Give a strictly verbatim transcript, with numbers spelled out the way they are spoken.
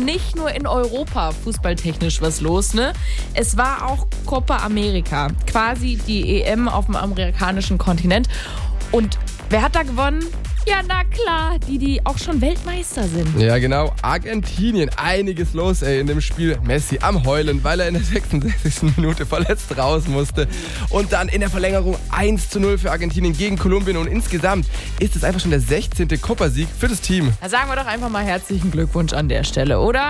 nicht nur in Europa fußballtechnisch was los, ne? Es war auch Copa America, quasi die E M auf dem amerikanischen Kontinent. Und wer hat da gewonnen? Ja, na klar, die, die auch schon Weltmeister sind. Ja, genau. Argentinien. Einiges los, ey, in dem Spiel. Messi am Heulen, weil er in der sechsundsechzigsten Minute verletzt raus musste. Und dann in der Verlängerung eins zu null für Argentinien gegen Kolumbien. Und insgesamt ist es einfach schon der sechzehnte Copa-Sieg für das Team. Da sagen wir doch einfach mal herzlichen Glückwunsch an der Stelle, oder?